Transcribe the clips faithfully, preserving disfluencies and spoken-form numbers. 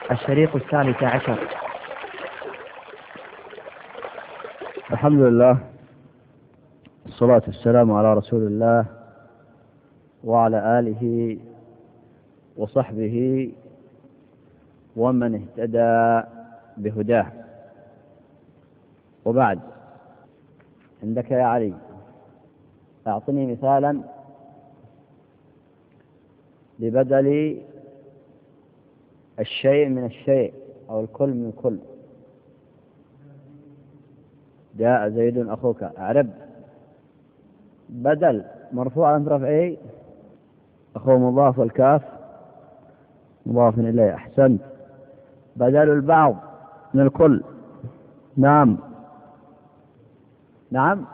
الشريط الثالث عشر. الحمد لله، الصلاة والسلام على رسول الله وعلى آله وصحبه ومن اهتدى بهداه، وبعد. عندك يا علي، أعطني مثالا لبدل الشيء من الشيء أو الكل من الكل. جاء زيد أخوك، أعرب. بدل مرفوع على رفعه، أخو مضاف والكاف مضاف إليه. أحسنت. بدل البعض من الكل. نعم نعم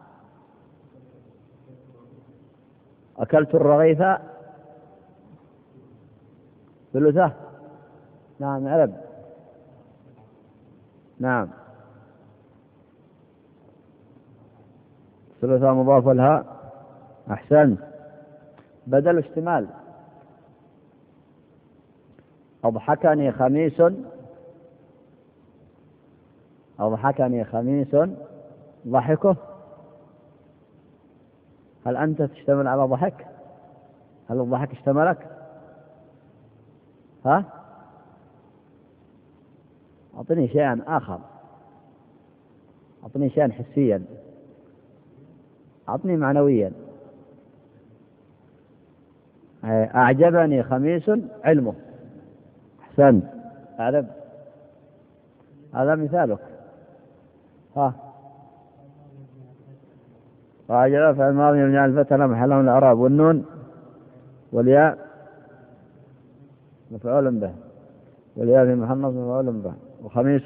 أكلت الرغيف ثلثه. نعم أعرب. نعم ثلثها مضاف لها. أحسنت. بدل اشتمال، أضحكني خميس أضحكني خميس ضحكه. هل أنت تشتمل على ضحك؟ هل الضحك اشتملك؟ ها؟ أعطني شيئا آخر، أعطني شيئا حسيا، أعطني معنويا. أعجبني خميس علمه. أحسنت. أعرب. هذا مثالك. ها؟ وأعجب في الماضي من الفتى محله من الأعراب، والنون والياء مفعول به، والياء في محل نصب مفعول به، وخميس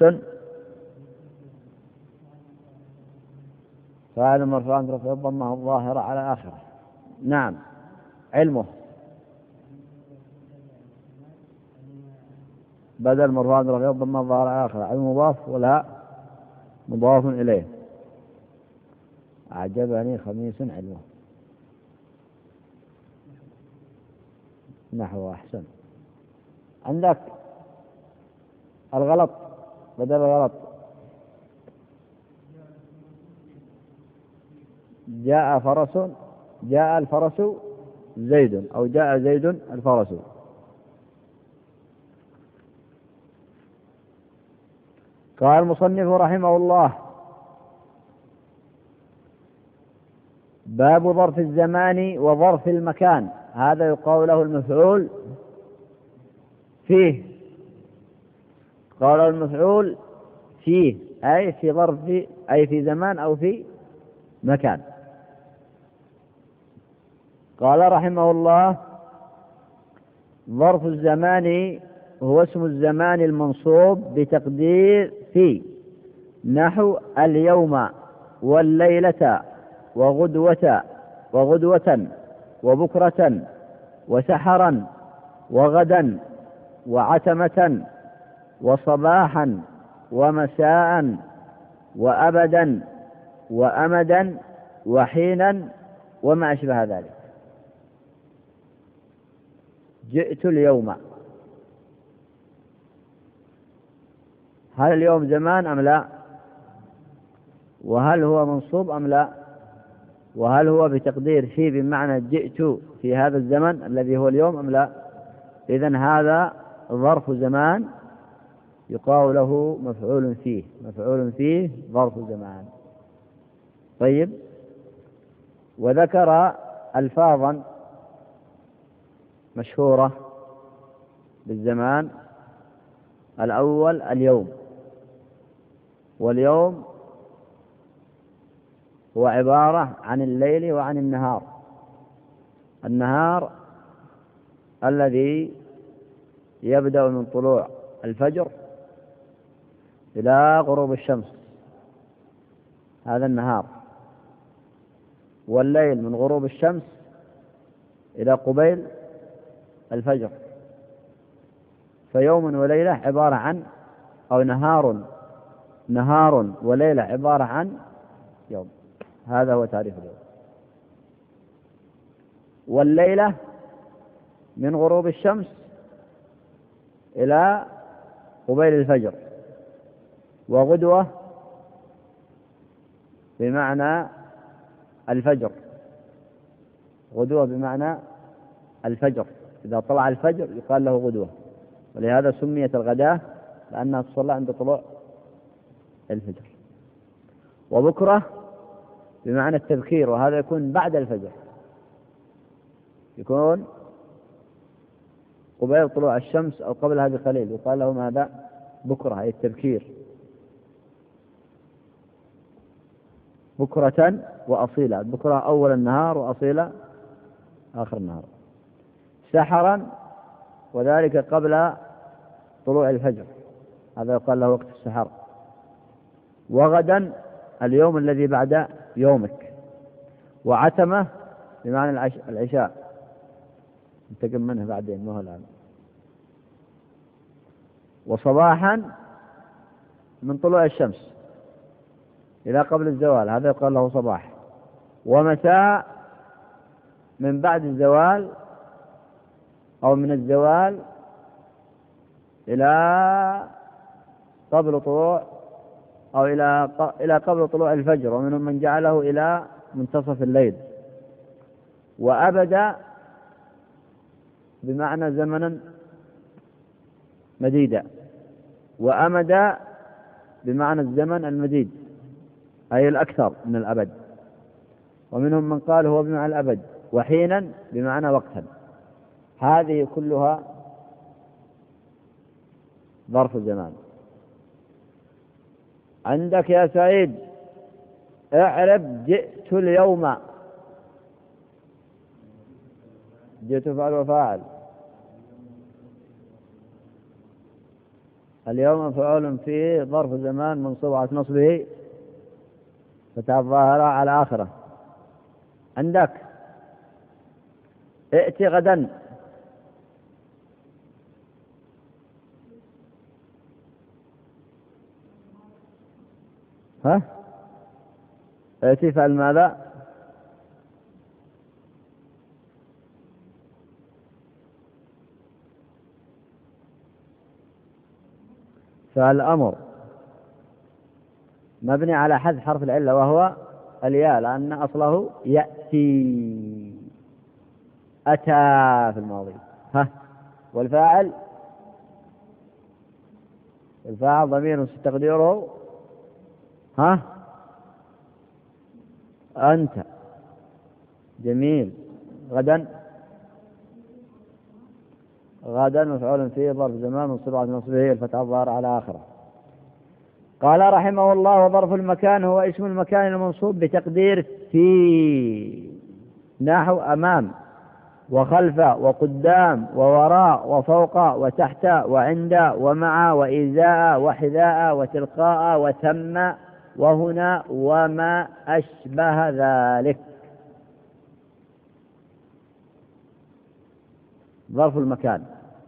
فاعل مرفوع رفع الضمه الظاهرة على آخره. نعم. علمه بدل مرفوع رفع الضمه الظاهرة على آخره. علم مضاف ولا مضاف إليه. أعجبني خميس علمه. نحو. أحسن. عندك الغلط بدل الغلط، جاء فرس جاء الفرس زيد، أو جاء زيد الفرس. قال المصنف رحمه الله: باب ظرف الزمان وظرف المكان. هذا يقال له المفعول فيه. قال المفعول فيه أي في ظرف، أي في زمان أو في مكان. قال رحمه الله: ظرف الزمان هو اسم الزمان المنصوب بتقدير في، نحو اليوم والليلة وغدوة وغدوة وبكرة وسحرا وغدا وعتمة وصباحا ومساء وأبدا وأمدا وحينا وما أشبه ذلك. جئت اليوم، هل اليوم زمان أم لا؟ وهل هو منصوب أم لا؟ وهل هو بتقدير فيه بمعنى جئت في هذا الزمن الذي هو اليوم أم لا؟ إذن هذا ظرف زمان يقال له مفعول فيه. مفعول فيه ظرف زمان. طيب. وذكر ألفاظا مشهورة بالزمان. الأول اليوم، واليوم هو عبارة عن الليل وعن النهار. النهار الذي يبدأ من طلوع الفجر إلى غروب الشمس، هذا النهار. والليل من غروب الشمس إلى قبيل الفجر. فيوم وليلة عبارة عن، أو نهار نهار وليلة عبارة عن يوم. هذا هو تعريف اليوم. والليلة من غروب الشمس إلى قبيل الفجر، وغدوة بمعنى الفجر، غدوة بمعنى الفجر، إذا طلع الفجر يقال له غدوة، ولهذا سميت الغداة لأنها تصلى عند طلوع الفجر. وبكرة بمعنى التبكير، وهذا يكون بعد الفجر، يكون قبيل طلوع الشمس أو قبلها بقليل، يقال له ماذا؟ بكرة، أي التبكير. بكرة وأصيلا، بكرة أول النهار وأصيلا آخر النهار. سحرا، وذلك قبل طلوع الفجر، هذا يقال له وقت السحر. وغدا اليوم الذي بعد يومك. وعتمة بمعنى العشاء، ننتقم منه بعدين ما هو الآن. وصباحا من طلوع الشمس إلى قبل الزوال، هذا يقال له صباح. ومساء من بعد الزوال أو من الزوال إلى قبل طلوع أو إلى إلى قبل طلوع الفجر، ومنهم من جعله إلى منتصف الليل. وأبدا بمعنى زمنا مديدا، وأمدا بمعنى الزمن المديد أي الأكثر من الأبد، ومنهم من قال هو بمعنى الأبد. وحينا بمعنى وقتا. هذه كلها ظرف زمان. عندك يا سعيد اعرب جئت اليوم، جئت فعل وفاعل، اليوم فعول فيه ظرف زمان منصوب على نصبه فتح الظاهرة على آخره. عندك ائت غدا، ها ائت فعل ماذا؟ فالأمر مبني على حذف حرف العلة وهو الياء، لأن أصله يأتي، أتى في الماضي. ها والفاعل، الفاعل ضمير تقديره ها أنت. جميل. غدا، غدا مفعول فيه ظرف زمان منصوب على نصبه الفتح الظاهر على آخره. قال رحمه الله: وظرف المكان هو اسم المكان المنصوب بتقدير في، نحو أمام وخلف وقدام ووراء وفوق وتحت وعند ومع وإزاء وحذاء وتلقاء وثم وهنا وما أشبه ذلك. ظرف المكان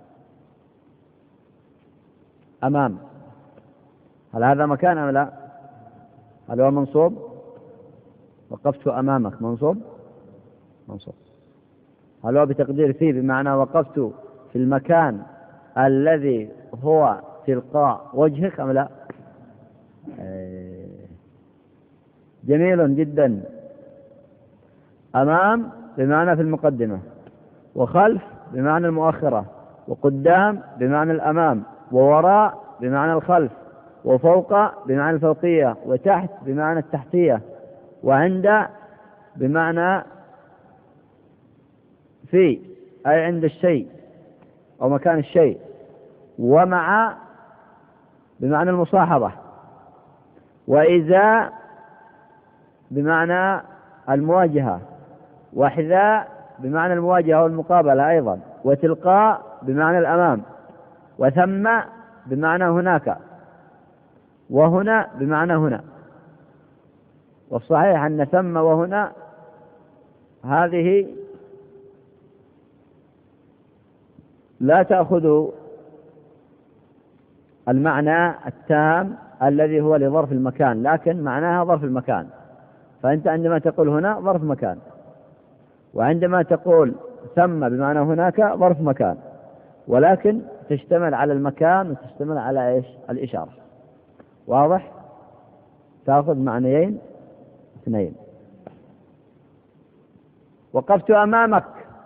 أمام، هل هذا مكان أم لا؟ هل هو منصوب؟ وقفت أمامك منصوب؟ منصوب. هل هو بتقدير فيه بمعنى وقفت في المكان الذي هو تلقاء وجهك أم لا؟ جميل جدا. أمام بمعنى في المقدمة، وخلف بمعنى المؤخرة، وقدام بمعنى الأمام، ووراء بمعنى الخلف، وفوق بمعنى الفوقية، وتحت بمعنى التحتية، وعند بمعنى في أي عند الشيء أو مكان الشيء، ومع بمعنى المصاحبة، وإذا بمعنى المواجهة، وحذاء بمعنى المواجهة والمقابلة أيضا، وتلقاء بمعنى الأمام، وثم بمعنى هناك، وهنا بمعنى هنا. والصحيح أن ثم وهنا هذه لا تأخذ المعنى التام الذي هو لظرف المكان، لكن معناها ظرف المكان. فأنت عندما تقول هنا ظرف مكان، وعندما تقول ثم بمعنى هناك ظرف مكان، ولكن تشتمل على المكان وتشتمل على إيش؟ الإشارة. واضح؟ تأخذ معنيين اثنين. وقفت أمامك.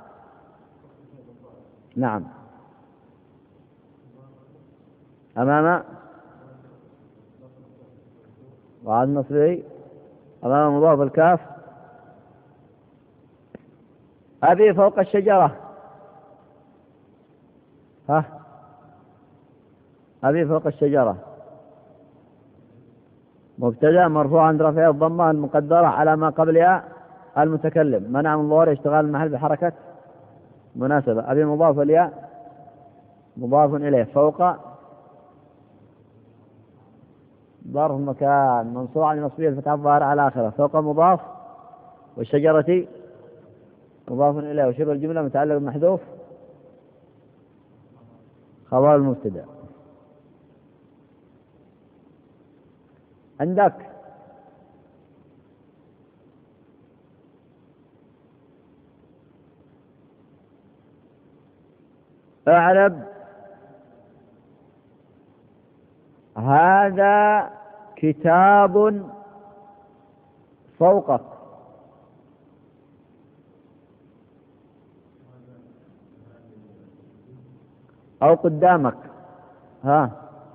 نعم، أمام وعاد مصري أمام مضاف الكاف. أبي فوق الشجرة. ها، أبي فوق الشجرة مبتدأ مرفوع عند رفعه الضمة المقدرة على ما قبلها المتكلم، منع من ظهور اشتغال المحل بحركة مناسبة. أبي مضاف الياء مضاف إليه، فوق ظرف مكان منصوب على نصبه الفتحة الظاهرة على آخره، فوق مضاف، والشجرة مضاف إليه، وشبه الجملة متعلق بمحذوف خبر المبتدأ. عندك اعرب هذا كتاب فوقك. أو قدامك. ها،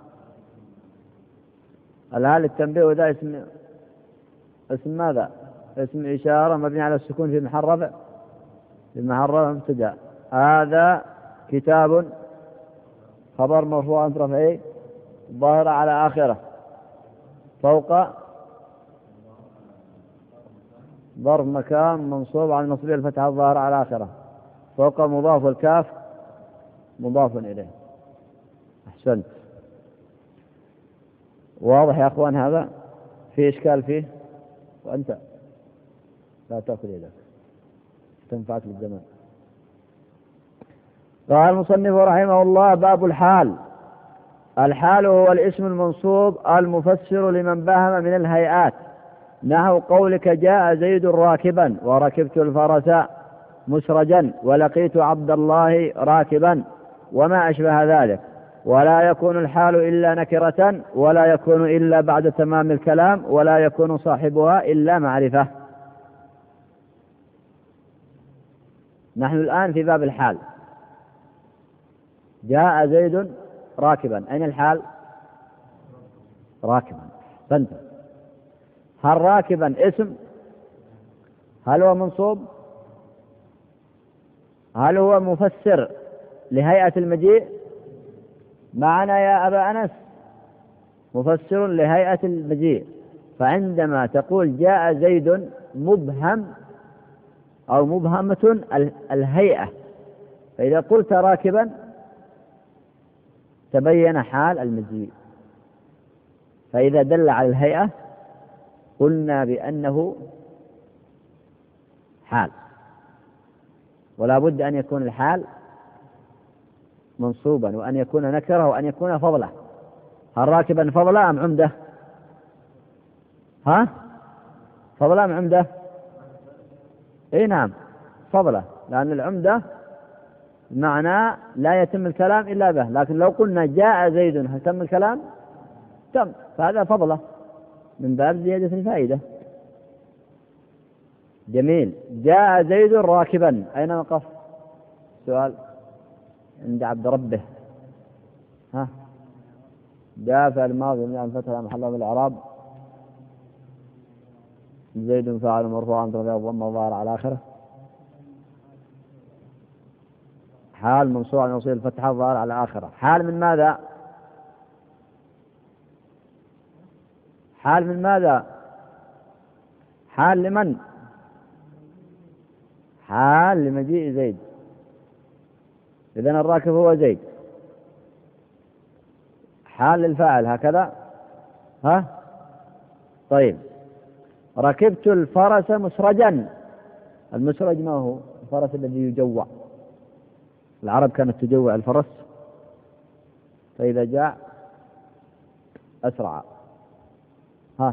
الهاء للتنبيه، وذا اسم اسم ماذا؟ اسم إشارة مبني على السكون في محل رفع في محل رفع مبتدأ. هذا كتاب خبر مرفوع عند رفعه ظاهر على آخره، فوق ظرف مكان منصوب على نصبه الفتحة الظاهرة على آخره، فوق مضاف الكاف مضاف إليه. أحسنت. واضح يا أخوان؟ هذا في إشكال فيه؟ وأنت لا تأخذ يدك تنفعك بالزمان. قال المصنف رحمه الله: باب الحال. الحال هو الاسم المنصوب المفسر لمن بهم من الهيئات، نحو قولك جاء زيد راكبا، وركبت الفرس مسرجا، ولقيت عبد الله راكبا، وما أشبه ذلك. ولا يكون الحال إلا نكرة، ولا يكون إلا بعد تمام الكلام، ولا يكون صاحبها إلا معرفة. نحن الآن في باب الحال. جاء زيد راكبا، أين الحال؟ راكبا. فانت هل راكبا اسم؟ هل هو منصوب؟ هل هو مفسر لهيئة المجيء؟ معنا يا أبا أنس مفسر لهيئة المجيء. فعندما تقول جاء زيد مبهم أو مبهمة الهيئة، فإذا قلت راكبا تبين حال المجيء. فإذا دل على الهيئة قلنا بأنه حال، ولا بد أن يكون الحال منصوبا، وأن يكون نكرة، وأن يكون فضلة. هل راكبا فضلة أم عمدة؟ ها، فضلة أم عمدة؟ اي نعم فضلة، لأن العمدة معناه لا يتم الكلام إلا به. لكن لو قلنا جاء زيد هل تم الكلام؟ تم، فهذا فضلة من باب زيادة الفائدة. جميل. جاء زيد راكبا، أين وقف؟ سؤال عند عبد ربه. ها، جاء فعل الماضي من الفتح محل من الإعراب، زيد فاعل مرفوع عن رفعه الضمة الظاهر على آخره، حال منصوب على نصيب الفتحة الظاهر على آخره. حال من ماذا؟ حال من ماذا؟ حال لمن؟ حال لمجيء زيد. إذن الراكب هو زيد. حال للفاعل هكذا. ها، طيب. ركبت الفرس مسرجا. المسرج ما هو؟ الفرس الذي يجوع. العرب كانت تجوع الفرس، فإذا جاء أسرع. ها،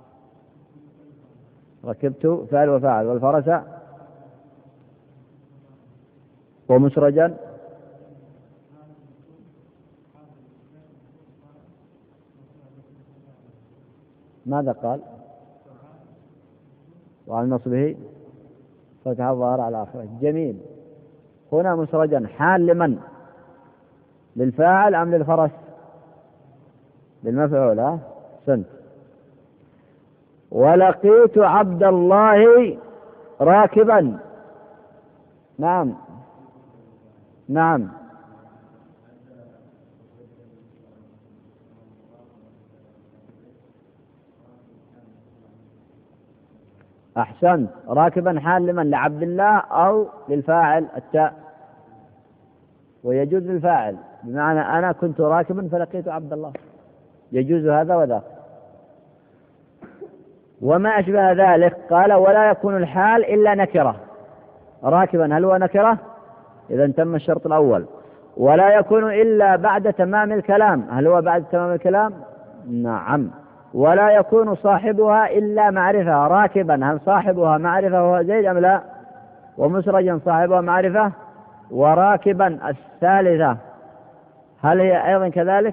ركبت فعل وفاعل، والفرس ومسرجا ماذا قال؟ وعلى نصبه فتح الظاهر على آخره. جميل. هنا مسرجا حال لمن؟ للفاعل أم للفرس؟ للمفعول. ها سنت. ولقيت عبد الله راكبا. نعم نعم أحسنت. راكبا حال لمن؟ لعبد الله أو للفاعل التاء؟ ويجوز للفاعل، بمعنى أنا كنت راكبا فلقيت عبد الله، يجوز هذا وذاك. وما أشبه ذلك قال ولا يكون الحال إلا نكرة. راكبا هل هو نكرة؟ إذا تم الشرط الأول. ولا يكون إلا بعد تمام الكلام. هل هو بعد تمام الكلام؟ نعم. ولا يكون صاحبها إلا معرفة. راكبا هل صاحبها معرفة هو زيد أم لا؟ ومسرجا صاحبها معرفة. وراكبا الثالثة هل هي أيضا كذلك؟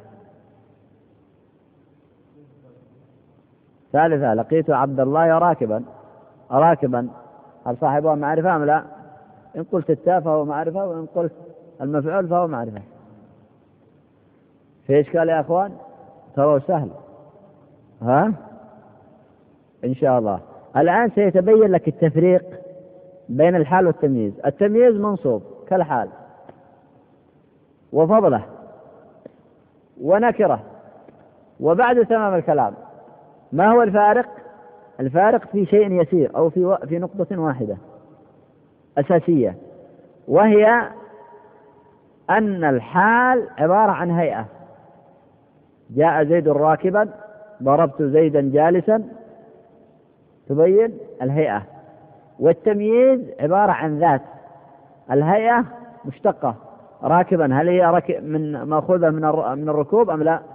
ثالثة لقيت عبد الله راكبا. راكبا هل صاحبها معرفة أم لا؟ إن قلت التاء فهو معرفة، وإن قلت المفعول فهو معرفة. في إشكال يا أخوان؟ ترى سهل. ها إن شاء الله. الآن سيتبين لك التفريق بين الحال والتمييز. التمييز منصوب كالحال، وفضله، ونكرة، وبعد تمام الكلام. ما هو الفارق؟ الفارق في شيء يسير، أو في في نقطة واحدة أساسية، وهي أن الحال عبارة عن هيئة. جاء زيد راكبا، ضربت زيدا جالسا، تبين الهيئة. والتمييز عبارة عن ذات. الهيئة مشتقة. راكبا هل هي ركب من مأخوذة من من الركوب أم لا؟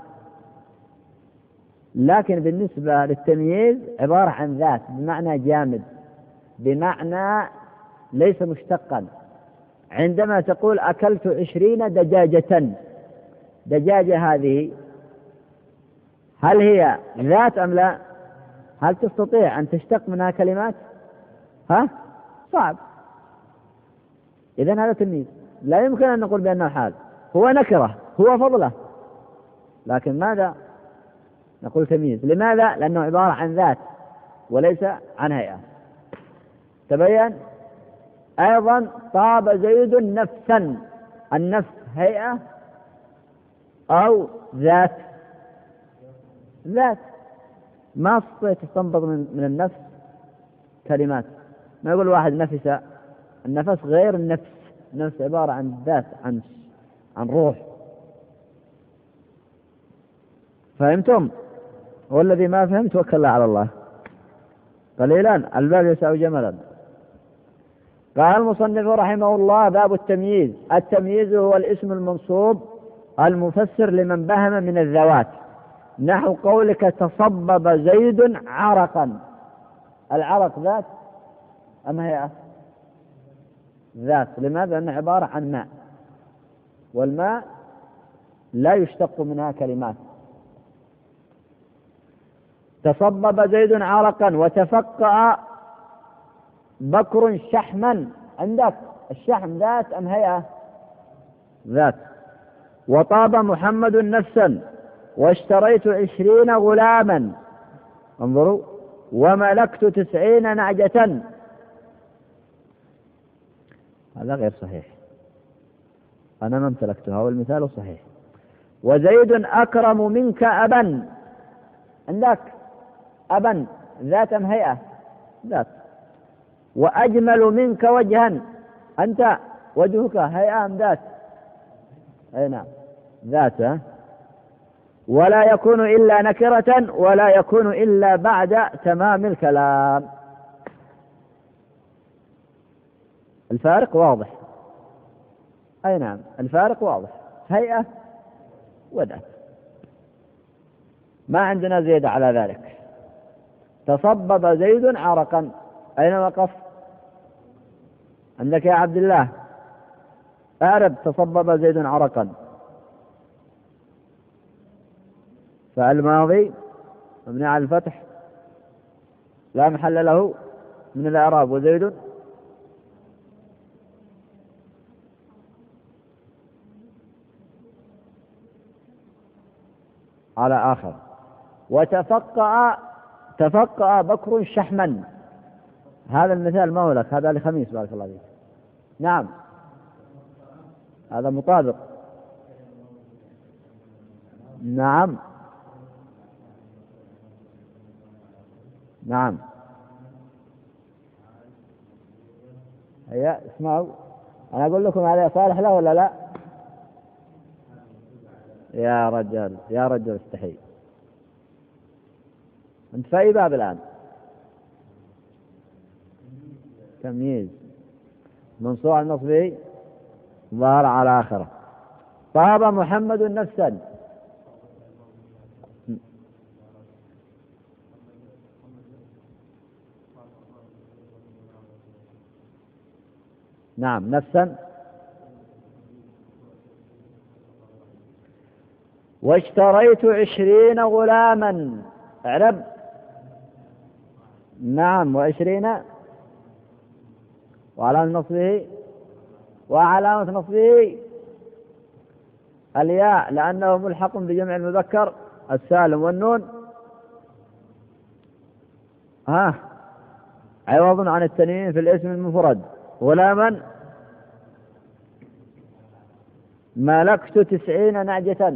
لكن بالنسبة للتمييز عبارة عن ذات، بمعنى جامد، بمعنى ليس مشتقا. عندما تقول أكلت عشرين دجاجة، دجاجة هذه هل هي ذات أم لا؟ هل تستطيع أن تشتق منها كلمات؟ ها؟ صعب. إذن هذا تمييز، لا يمكن أن نقول بأنه حال. هو نكرة، هو فضله، لكن ماذا نقول تمييز؟ لماذا؟ لأنه عبارة عن ذات وليس عن هيئة. تبين. أيضا طاب زيد نفسا. النفس هيئة أو ذات؟ ذات. ما تستطيع تستنبط من, من النفس كلمات. ما يقول واحد نفس. النفس غير النفس. النفس عبارة عن ذات، عن عن روح. فهمتم؟ والذي ما فهم توكل على الله. قليلا الباب يسع جملا. قال المصنف رحمه الله: باب التمييز. التمييز هو الاسم المنصوب المفسر لمن بهم من الذوات، نحو قولك تصبب زيد عرقا. العرق ذات أم هيئة؟ ذات. لماذا؟ لأنه عبارة عن ماء، والماء لا يشتق منها كلمات. تصبب زيد عرقا. وتفقأ بكر شحما. عندك الشحم ذات أم هيئة؟ ذات. وطاب محمد نفسا. واشتريت عشرين غلاما. انظروا. وملكت تسعين نعجة. هذا غير صحيح، أنا ما امتلكتها، والمثال صحيح. وزيد أكرم منك أبا. عندك أبا ذات أم هيئة؟ ذات. وأجمل منك وجها. أنت وجهك هيئة أم ذات؟ أي نعم ذات. ولا يكون إلا نكرة، ولا يكون إلا بعد تمام الكلام. الفارق واضح. أي نعم الفارق واضح. هيئة وذات. ما عندنا زيادة على ذلك. تصبب زيد عرقا. أين وقف؟ عندك يا عبد الله. أعرب تصبب زيد عرقا. فالماضي مبني على الفتح لا محل له من الإعراب. وزيد على آخر. وتفقأ تفقأ بكر شحما. هذا المثال ما هو لك، هذا لخميس بارك الله فيك. نعم هذا مطابق. نعم نعم هيا اسمعوا، أنا أقول لكم هذا صالح له ولا لا؟ يا رجال يا رجل استحي، أنت في أي باب الآن؟ تمييز منصوع النصبي ظهر على آخره. طاب محمد نفسا. نعم نفسا. واشتريت عشرين غلاما. اعرب. نعم وعشرين وعلامة نصبه وعلامة نصبه الياء لأنه ملحق بجمع المذكر السالم، والنون ها عوض عن التنوين في الاسم المفرد. غلاما ملكت تسعين نعجة.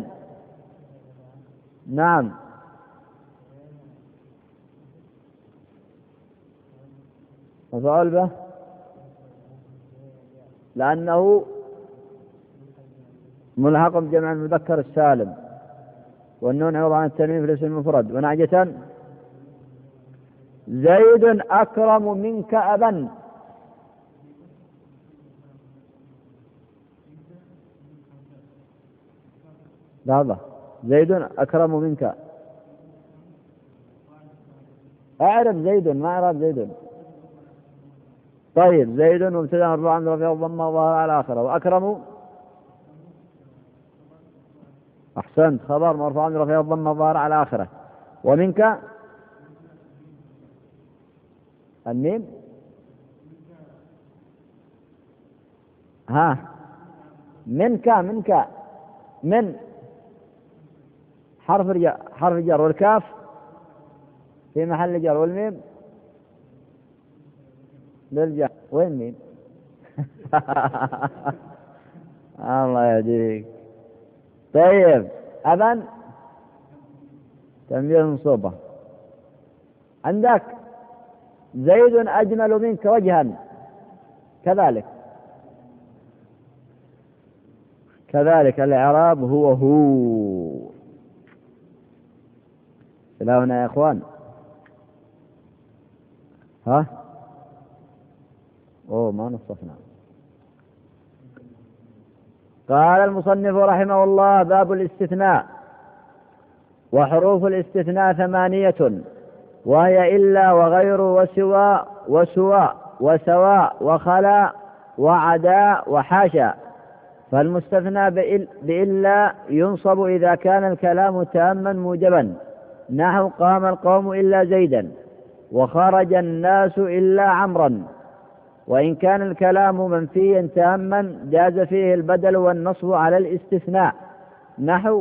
نعم مفعول به لأنه ملحق بجمع المذكر السالم، والنون عوض عن التنوين في الاسم المفرد. ونعجة زيد أكرم منك أبا. لحظة، زيد أكرم منك. أعرف زيد ما أعرف زيد. طيب زيد مبتدأ مرفوع رفيع الضمة ظاهر على آخره. وأكرم أحسنت خبر مرفوع رفيع الضمة ظاهر على آخره. ومنك الميم ها منك منك من حرف جر حرف جر والكاف في محل جر والميم للجر. وين ميم؟ الله يهديك. طيب أبا تنبيه منصوبة. عندك زيد أجمل منك وجها كذلك كذلك الإعراب هو هو. إلى هنا يا إخوان. ها أوه ما نصفنا. قال المصنف رحمه الله: باب الاستثناء. وحروف الاستثناء ثمانية، وهي إلا وغير وسوى وسوى وسواء وخلا وعدا وحاشا. فالمستثنى بإلا ينصب إذا كان الكلام تاما موجبا، نحو قام القوم إلا زيدا، وخرج الناس إلا عمرا. وإن كان الكلام منفيا تاما جاز فيه البدل والنصب على الاستثناء، نحو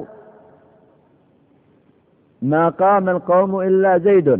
ما قام القوم إلا زيد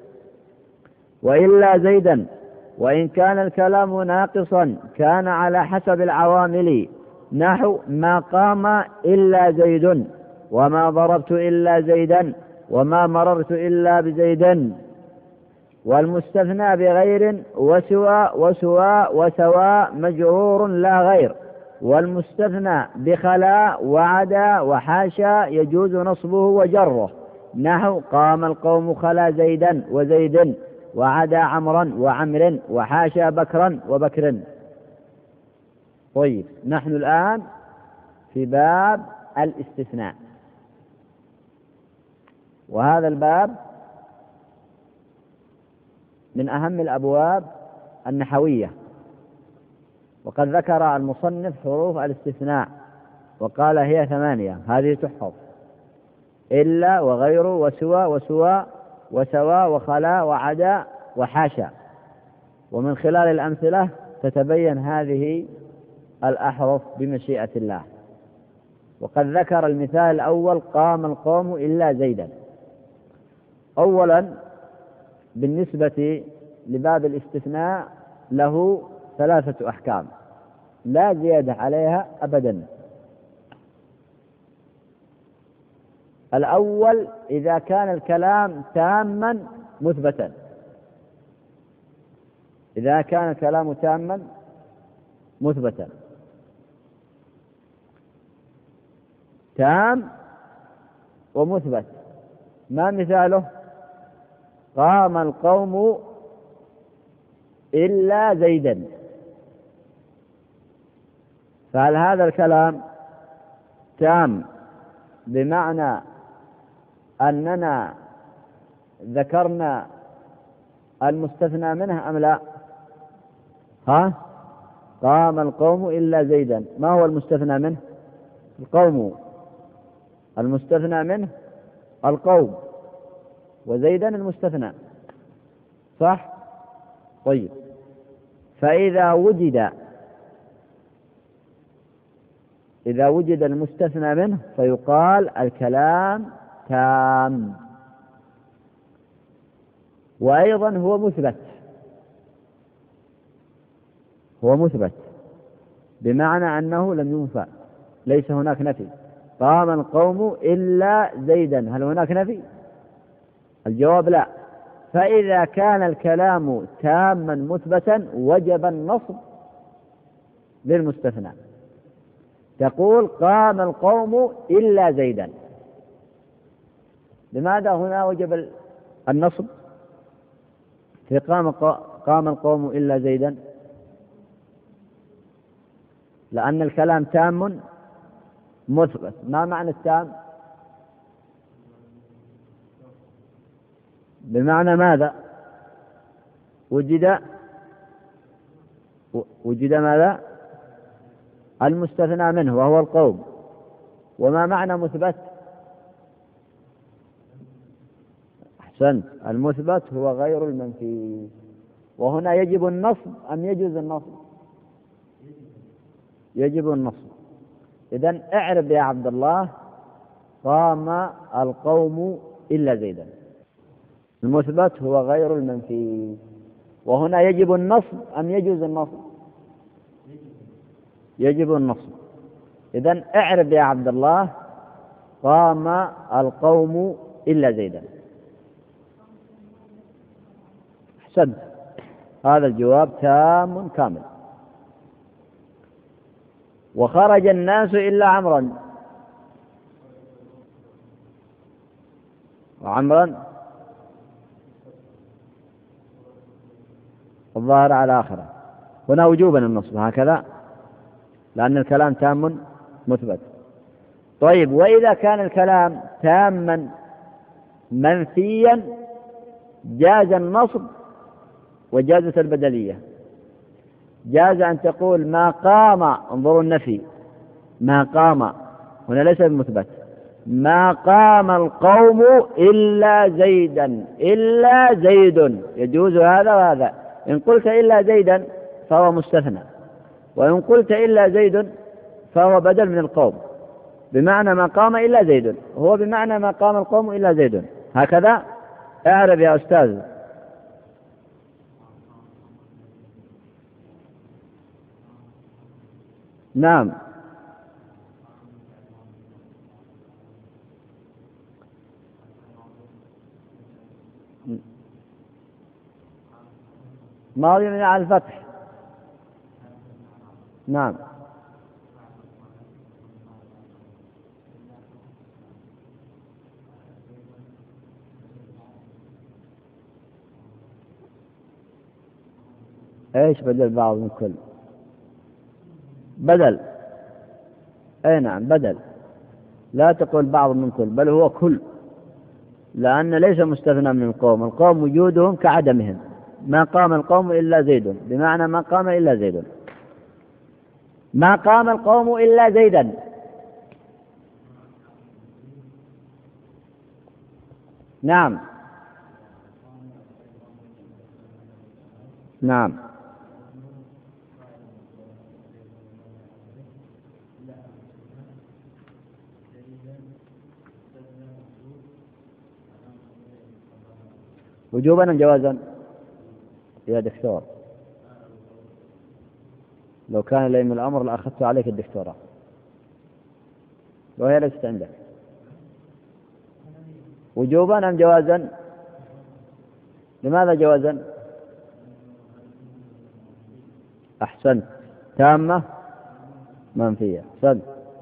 وإلا زيدا. وإن كان الكلام ناقصا كان على حسب العوامل، نحو ما قام إلا زيد، وما ضربت إلا زيدا، وما مررت إلا بزيد. والمستثنى بغير وسوى وسوى وسواء مجرور لا غير. والمستثنى بخلا وعدا وحاشا يجوز نصبه وجره، نحو قام القوم خلا زيدا وزيد، وعدا عمرا وعمر، وحاشا بكرا وبكر. طيب نحن الآن في باب الاستثناء، وهذا الباب من أهم الأبواب النحوية. وقد ذكر المصنف حروف الاستثناء وقال هي ثمانية، هذه تحفظ. إلا وغير وسوى وسوى وسوى وخلا وعدا وحاشا. ومن خلال الأمثلة تتبين هذه الأحرف بمشيئة الله. وقد ذكر المثال الأول: قام القوم إلا زيدا. أولا بالنسبة لباب الاستثناء له ثلاثة أحكام لا زيادة عليها أبدا. الأول: إذا كان الكلام تاما مثبتا، إذا كان الكلام تاما مثبتا. تام ومثبت، ما مثاله؟ قام القوم إلا زيدا. فهل هذا الكلام تام بمعنى أننا ذكرنا المستثنى منه أم لا؟ ها؟ قام القوم إلا زيدا، ما هو المستثنى منه؟ القوم. المستثنى منه القوم، وزيدا المستثنى، صح؟ طيب، فإذا وجد إذا وجد المستثنى منه فيقال الكلام تام. وأيضا هو مثبت، هو مثبت بمعنى أنه لم ينفى، ليس هناك نفي. قام القوم إلا زيدا، هل هناك نفي؟ الجواب لا. فإذا كان الكلام تاما مثبتا وجب النصب للمستثنى. تقول قام القوم إلا زيدا. لماذا هنا وجب النصب في قام قام القوم إلا زيدا؟ لأن الكلام تام مثبت. ما معنى التام؟ بمعنى ماذا؟ وجد وجد ماذا؟ المستثنى منه وهو القوم. وما معنى مثبت؟ أحسنت، المثبت هو غير المنفي. وهنا يجب النصب أم يجوز النصب؟ يجب النصب. إذن اعرب يا عبد الله: قام القوم إلا زيدا. المثبت هو غير المنفي، وهنا يجب النصب أم يجوز النصب؟ يجب النصب. إذن اعرب يا عبد الله: قام القوم إلا زيدا. أحسنت، هذا الجواب تام كامل. وخرج الناس إلا عمرا. وعمرا الظاهر على آخره. هنا وجوبا النصب هكذا لأن الكلام تام مثبت. طيب، وإذا كان الكلام تاما منفيا جاز النصب وجازت البدلية. جاز أن تقول ما قام، انظروا النفي، ما قام هنا ليس بمثبت، ما قام القوم إلا زيدا، إلا زيد، يجوز هذا وهذا. إن قلت إلا زيدا فهو مستثنى، وإن قلت إلا زيد فهو بدل من القوم، بمعنى ما قام إلا زيد، هو بمعنى ما قام القوم إلا زيد. هكذا اعرف يا أستاذ. نعم، ماضي من على الفتح. نعم، ايش بدل بعض من كل؟ بدل، اي نعم بدل. لا تقول بعض من كل، بل هو كل، لأن ليس مستثنى من القوم. القوم وجودهم كعدمهم. ما قام القوم إلا زيد، بمعنى ما قام إلا زيد. ما قام القوم إلا زيدا. نعم نعم وجوبا أم جوازا يا دكتور؟ لو كان لي من الأمر لأخذت عليك الدكتوراه وهي ليست عندك. وجوبا أم جوازا؟ لماذا جوازا؟ أحسنت، تامة منفية، أحسنت،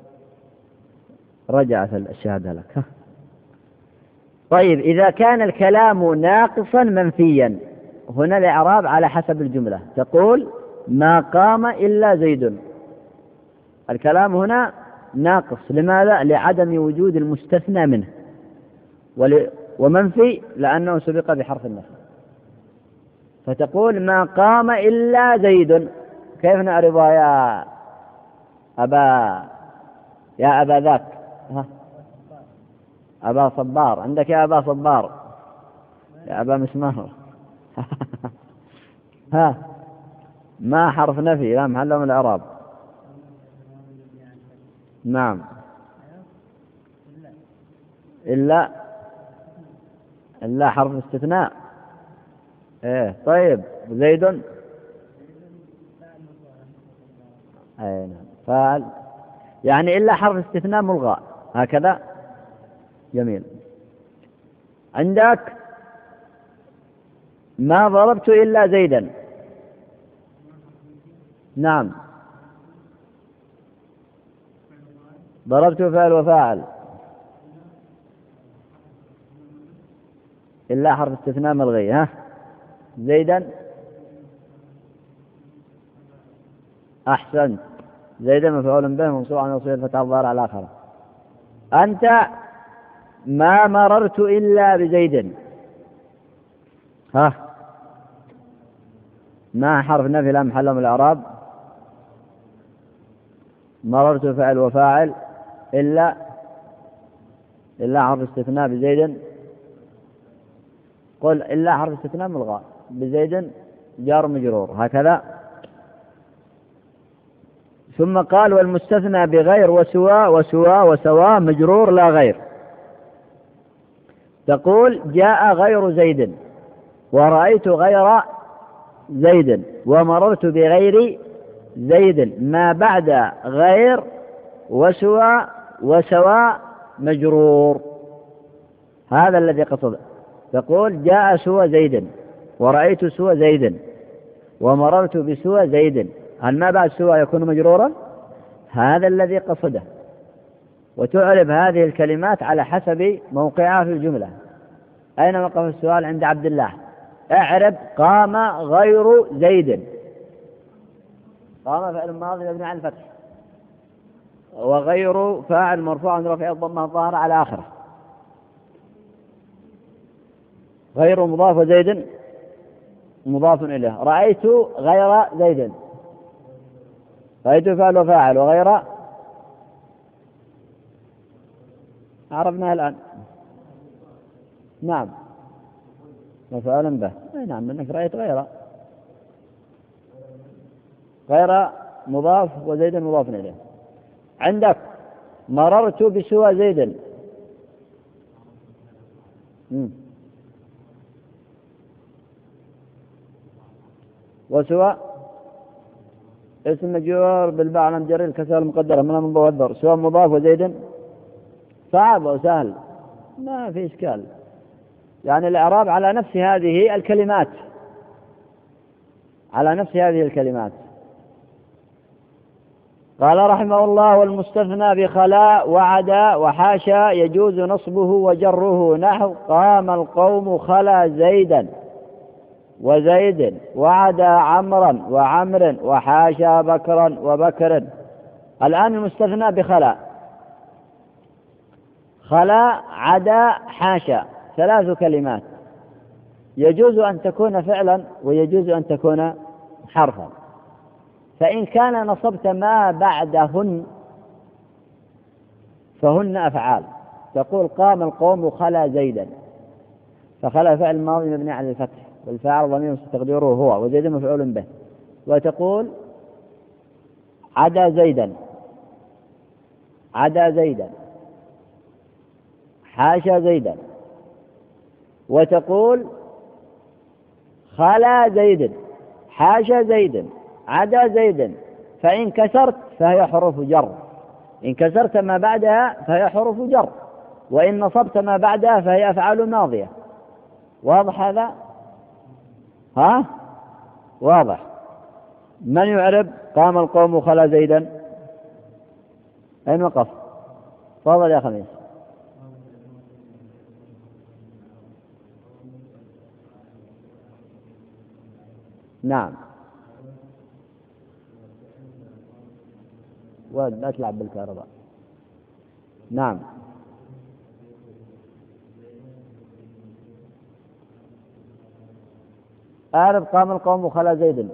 رجعت الشهادة لك. طيب إذا كان الكلام ناقصا منفيا، هنا الإعراب على حسب الجملة، تقول ما قام إلا زيد. الكلام هنا ناقص، لماذا؟ لعدم وجود المستثنى منه، ومنفي لأنه سبق بحرف النفي، فتقول ما قام إلا زيد. كيف نعرضها يا أبا يا أبا ذاك؟ ها؟ أبا صبار، عندك يا أبا صبار، يا أبا مسمار. ها، ما حرف نفي لا محل من الإعراب. نعم، إلا إلا حرف استثناء. إيه طيب، زيد أي نعم فعل، يعني إلا حرف استثناء ملغى، هكذا. جميل. عندك ما ضربت إلا زيدا. نعم، ضربت فعل وفاعل، إلا حرف استثناء ملغي. ها، زيدا، أحسنت، زيدا مفعول به منصوب على نصب الفتحة الظاهرة على آخره. أنت ما مررت إلا بزيد. ها، ما حرف نفي لا محل من الإعراب، مررت فعل وفاعل، إلا إلا حرف استثناء بزيد. قل إلا حرف استثناء ملغى بزيد جار مجرور، هكذا. ثم قال والمستثنى بغير وسواء وسواء وسواء مجرور لا غير. تقول جاء غير زيد، ورأيت غير زيد، ومررت بغير زيد. ما بعد غير وسواء وسواء مجرور، هذا الذي قصده. تقول جاء سوى زيد، ورأيت سوى زيد، ومررت بسوى زيد. هل ما بعد سوى يكون مجرورا؟ هذا الذي قصده. وتعرب هذه الكلمات على حسب موقعها في الجملة. أين وقف السؤال؟ عند عبد الله. اعرب قام غير زيد. قام فعل ماضي مبني على الفتح، وغير فاعل مرفوع عن رفع الضمة الظاهرة على آخره. غير مضاف وزيد مضاف إليه. رأيت غير زيد، رأيت فعل وفاعل، وغير عرفناها الآن. نعم، مفعول به. نعم، انك رأيت غير غير مضاف وزيد مضاف إليه. عندك مررت بسوى زيد. مم. وسوى اسم مجرور بالباء على مجرور الكسر المقدرة من المضاف. سوى مضاف وزيد صعب وسهل، ما في إشكال. يعني الإعراب على نفس هذه الكلمات، على نفس هذه الكلمات. قال رحمه الله والمستثنى بخلاء وعدا وحاشا يجوز نصبه وجره، نحو قام القوم خلا زيدا وزيد، وعدا عمرا وعمر، وحاشا بكرا وبكر. الآن المستثنى بخلاء، خلا عدا حاشا، ثلاث كلمات، يجوز أن تكون فعلا ويجوز أن تكون حرفا. فإن كان نصبت ما بعدهن فهن أفعال. تقول قام القوم خلا زيدا، فخلا فعل ماضي مبني على الفتح، والفاعل ضمير تقديره هو، وزيد مفعول به. وتقول عدا زيدا، عدا زيدا، حاشا زيدا. وتقول خلا زيد، حاشا زيد، عدا زيد. فإن كسرت فهي حروف جر، إن كسرت ما بعدها فهي حروف جر، وإن نصبت ما بعدها فهي أفعال ماضية. واضح هذا؟ ها؟ واضح. من يعرب قام القوم خلا زيدا؟ أين وقف؟ تفضل يا خميس. نعم. لا تلعب بالكهرباء. نعم. أعرف قام القوم خلا زيد.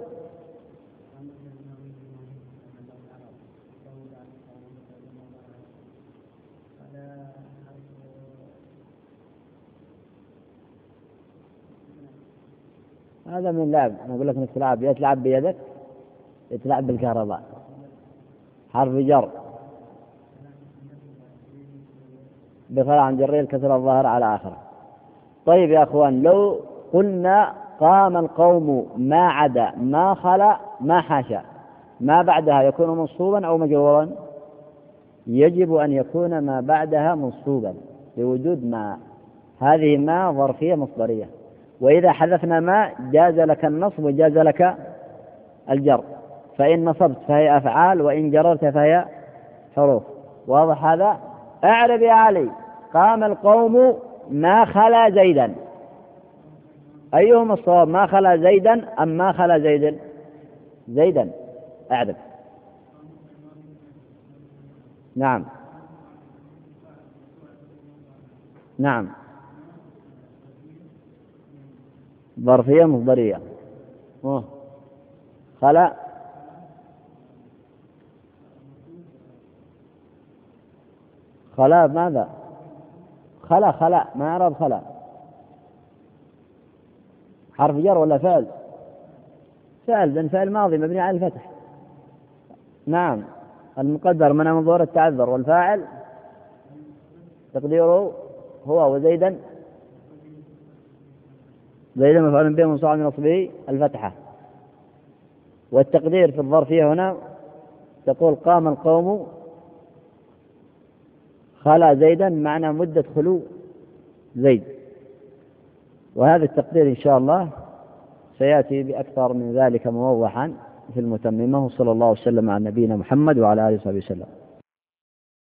هذا من اللعب، أنا أقول لك إنك تلعب، يا تلعب بيدك يا تلعب بالكهرباء. حرف جر بخلع عن جرير الكسر الظاهر على آخره. طيب يا أخوان، لو قلنا قام القوم ما عدا ما خلا ما حاشا، ما بعدها يكون منصوبا أو مجرورا؟ يجب أن يكون ما بعدها منصوبا لوجود ما، هذه ما ظرفية مصدرية، وإذا حذفنا ما جاز لك النصب وجاز لك الجر، فإن نصبت فهي أفعال وإن جررت فهي حروف. واضح هذا؟ أعرب يا علي قام القوم ما خلا زيدا، أيهما الصواب، ما خلا زيدا أم ما خلا زيدا؟ زيدا. أعرب. نعم نعم، ظرفية مصدرية. خلا خلا ماذا؟ خلا خلا ما أعرب خلا، حرف جر ولا فعل؟ فعل، ذن فعل ماضي مبني على الفتح. نعم، المقدر من منظور التعذر، والفاعل تقديره هو وزيدا، زيدا مفعول به منصوب من نصبه الفتحة. والتقدير في الظرفية هنا تقول قام القوم خلا زيدا، معنى مدة خلو زيد. وهذا التقدير إن شاء الله سيأتي بأكثر من ذلك موضحا في المتممة. صلى الله وسلم على نبينا محمد وعلى آله وصحبه وسلم.